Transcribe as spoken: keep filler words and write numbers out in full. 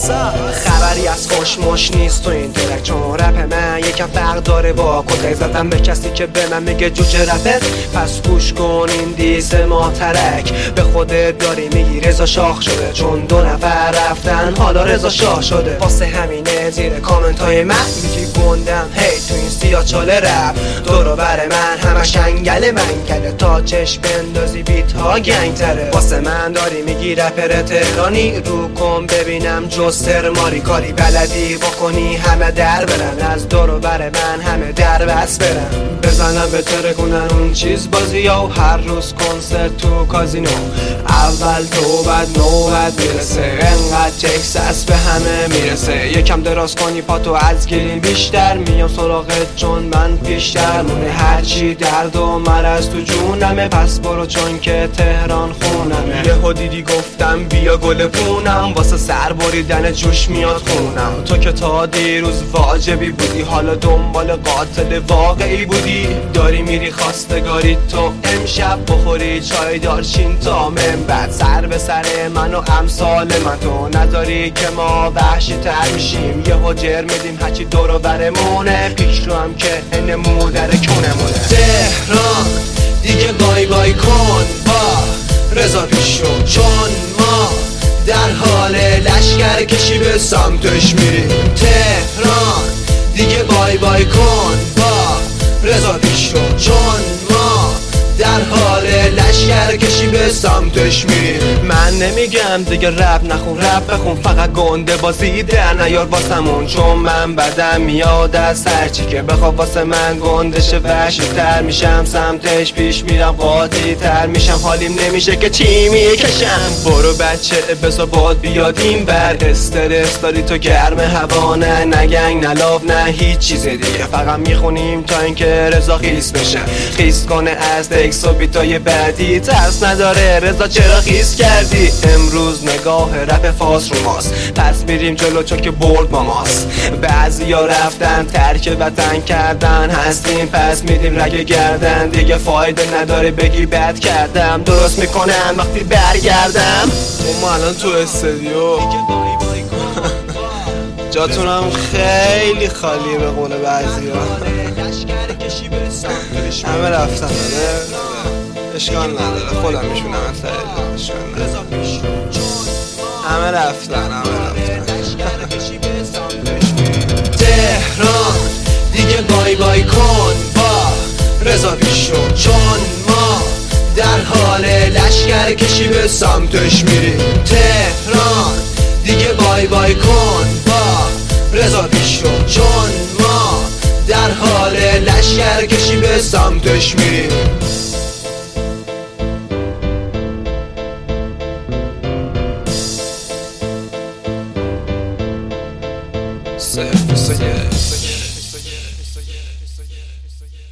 خبری از خوشمش نیست تو این ترک، چون رپ من یکم فرق داره با کتک زدن به کسی که به من میگه جوجه رپر. پس گوش کن این دیس ما ترک، به خودت داری میگی رضا شاخ شده، چون دو نفر رفتن حالا رضا شاه شده. واسه همینه زیر کامنت های من میگی گندم هی تو این سیاه چاله رپ، دورو بر من همش انگل منگله، تا چشم بندازی بیت ها گنگ تره. واسه من داری میگی رپر تهرانی، رو کن ببینم جستر ماری، کاری بلدی بکنی همه در برن، از دورو بر من همه در بس برن. بزنم به تره کنن اون چیز بازی ها، و هر روز کنسرت تو کازینو، اول تو بعد نوبت میرسه، انقدر تکساس به همه میرسه. یکم دراز کنی پاتو از گلیم بیشتر، میام سراغت چون من پیشتر مونه، هرچی درد و مرض تو جونمه، پس برو چون که تهران خونمه. یهو دیدی گفتم بیا گل پونم، واسه سر بریدن جوش میاد خونم. تو که تا دیروز واجبی بودی، حالا دنبال قاتل واقعی بودی، داری میری خواستگاری تو امشب، بخوری چای دارچین تا من بعد، سر به سر من و امثال من تو نداری که ما وحشی تر میشیم. یهو جر میدیم هرچی دورو برمونه، پیش رو هم که این مودر کونمونه. تهران دیگه بای بای کن با رضا پیشو، چون ما در حال لشکر کشی به سمتش میریم. تهران دیگه بای بای کن با رضا پیشو، چون ما در حال لشکر کشی به سمتش میریم. من نمیگم دیگه رپ نخون، رپ بخون، فقط گنده بازی در نیار واسمون، چون من بدم میاد از هرچی که بخواب واسه من گندشه، وحشی تر میشم سمتش پیش میرم، قاطی تر میشم، حالیم نمیشه که چی میکشم. برو بچه بزا باد بیاد این بر، استرس داری تو گرم هوا، نه نه گنگ نه لاو نه هیچ چیز دیگه، فقط میخونیم تا اینکه رضا خیس بشه، خیس کنه از تکس و بیتای بعدی. ترس نداره رضا چرا خیس کردی، امروز نگاه رپ فاس رو ماست، پس میریم جلو چون که برد با ماست. بعضی ها رفتن ترک وطن کردن، هستیم پس میدیم رگ گردن، دیگه فایده نداره بگی بد کردم، درست میکنم وقتی برگردم. ما الان تو استودیو جاتونم خیلی خالیه به قول بعضی ها، همه رفتن داره، اشکال نداره خودم میشونم انتظر، اشکال نداره، همه رفتن همه رفتن. تهران دیگه بای بای کن با رضا پیشو، چون ما در حال لشکر کشی به سمتش میریم. تهران دیگه بای بای کن با رضا پیشو، چون ما در حال لشکر کشی به سمتش میریم. صفر صفر